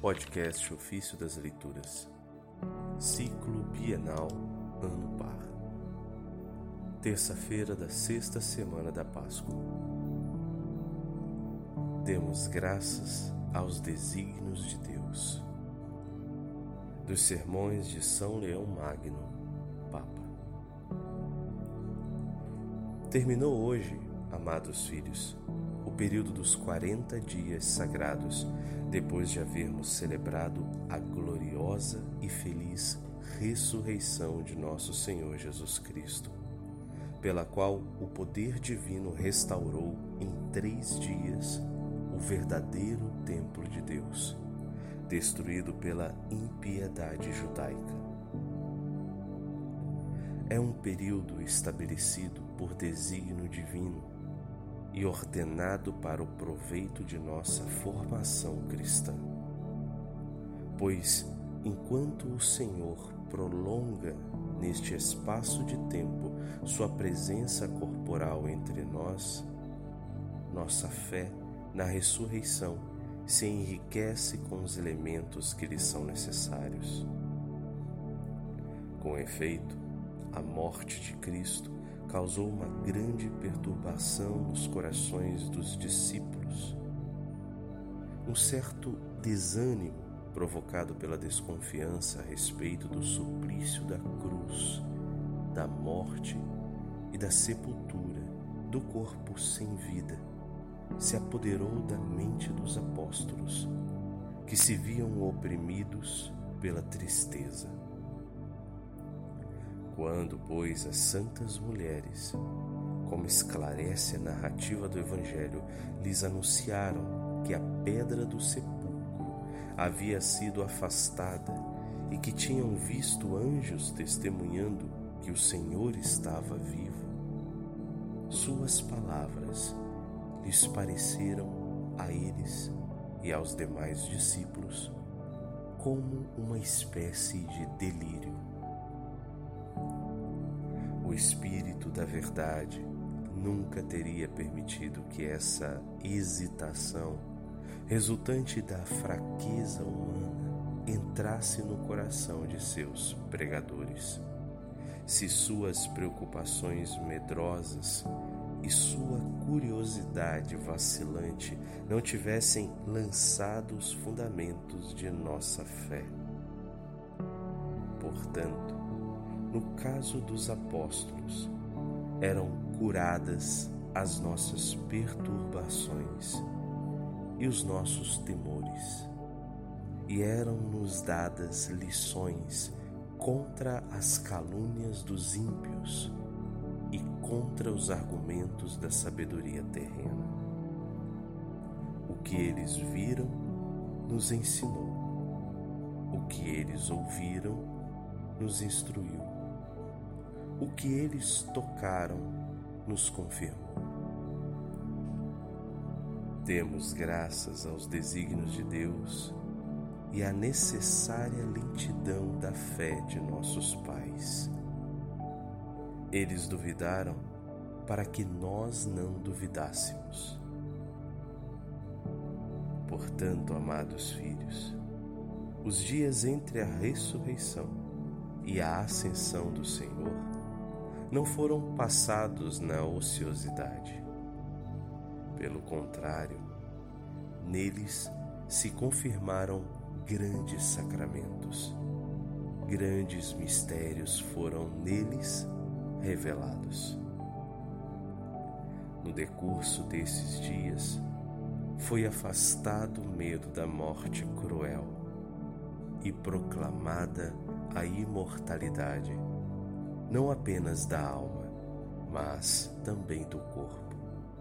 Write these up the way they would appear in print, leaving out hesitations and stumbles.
Podcast Ofício das Leituras, Ciclo Bienal Ano Par, terça-feira da sexta semana da Páscoa. Demos graças aos desígnios de Deus. Dos Sermões de São Leão Magno, Papa. Terminou hoje, amados filhos, o período dos 40 dias sagrados, depois de havermos celebrado a gloriosa e feliz ressurreição de nosso Senhor Jesus Cristo, pela qual o poder divino restaurou em 3 dias o verdadeiro templo de Deus, destruído pela impiedade judaica. É um período estabelecido por desígnio divino e ordenado para o proveito de nossa formação cristã. Pois, enquanto o Senhor prolonga neste espaço de tempo sua presença corporal entre nós, nossa fé na ressurreição se enriquece com os elementos que lhe são necessários. Com efeito, a morte de Cristo causou uma grande perturbação nos corações dos discípulos. Um certo desânimo provocado pela desconfiança a respeito do suplício da cruz, da morte e da sepultura do corpo sem vida se apoderou da mente dos apóstolos, que se viam oprimidos pela tristeza. Quando, pois, as santas mulheres, como esclarece a narrativa do Evangelho, lhes anunciaram que a pedra do sepulcro havia sido afastada e que tinham visto anjos testemunhando que o Senhor estava vivo, suas palavras lhes pareceram a eles e aos demais discípulos como uma espécie de delírio. O Espírito da Verdade nunca teria permitido que essa hesitação, resultante da fraqueza humana, entrasse no coração de seus pregadores. Se suas preocupações medrosas e sua curiosidade vacilante não tivessem lançado os fundamentos de nossa fé. Portanto, no caso dos apóstolos, eram curadas as nossas perturbações e os nossos temores, e eram-nos dadas lições contra as calúnias dos ímpios e contra os argumentos da sabedoria terrena. O que eles viram nos ensinou, o que eles ouviram nos instruiu, o que eles tocaram nos confirmou. Demos graças aos desígnios de Deus e à necessária lentidão da fé de nossos pais. Eles duvidaram para que nós não duvidássemos. Portanto, amados filhos, os dias entre a ressurreição e a ascensão do Senhor não foram passados na ociosidade. Pelo contrário, neles se confirmaram grandes sacramentos. Grandes mistérios foram neles revelados. No decurso desses dias, foi afastado o medo da morte cruel e proclamada a imortalidade, não apenas da alma, mas também do corpo.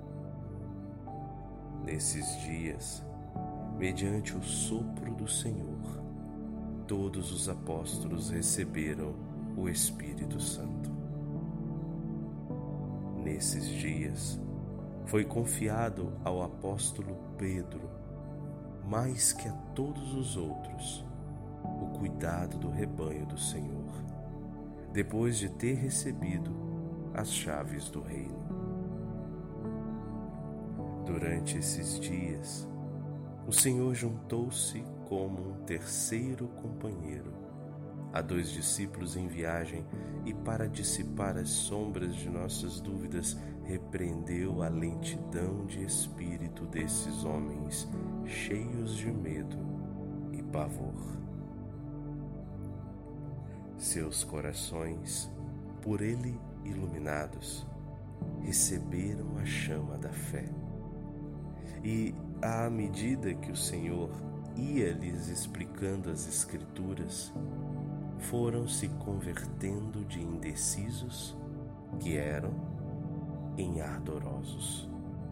Nesses dias, mediante o sopro do Senhor, todos os apóstolos receberam o Espírito Santo. Nesses dias, foi confiado ao apóstolo Pedro, mais que a todos os outros, o cuidado do rebanho do Senhor, depois de ter recebido as chaves do reino. Durante esses dias, o Senhor juntou-se como um terceiro companheiro a 2 discípulos em viagem e, para dissipar as sombras de nossas dúvidas, repreendeu a lentidão de espírito desses homens, cheios de medo e pavor. Seus corações, por ele iluminados, receberam a chama da fé. E, à medida que o Senhor ia lhes explicando as Escrituras, foram se convertendo de indecisos, que eram, em ardorosos.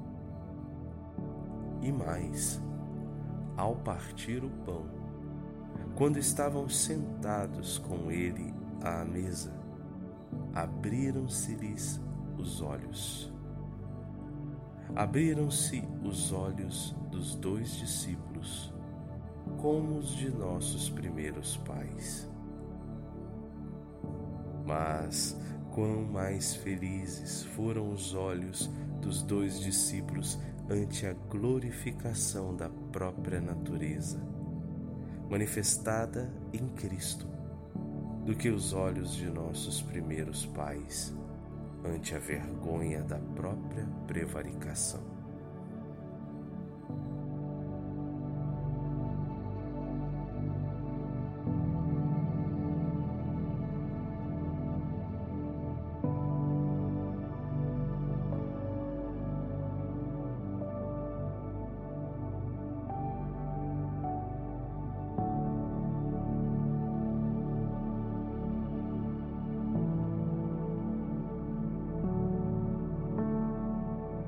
E mais, ao partir o pão, quando estavam sentados com ele à mesa, abriram-se-lhes os olhos. Abriram-se os olhos dos 2 discípulos, como os de nossos primeiros pais. Mas quão mais felizes foram os olhos dos 2 discípulos ante a glorificação da própria natureza, manifestada em Cristo, do que os olhos de nossos primeiros pais ante a vergonha da própria prevaricação.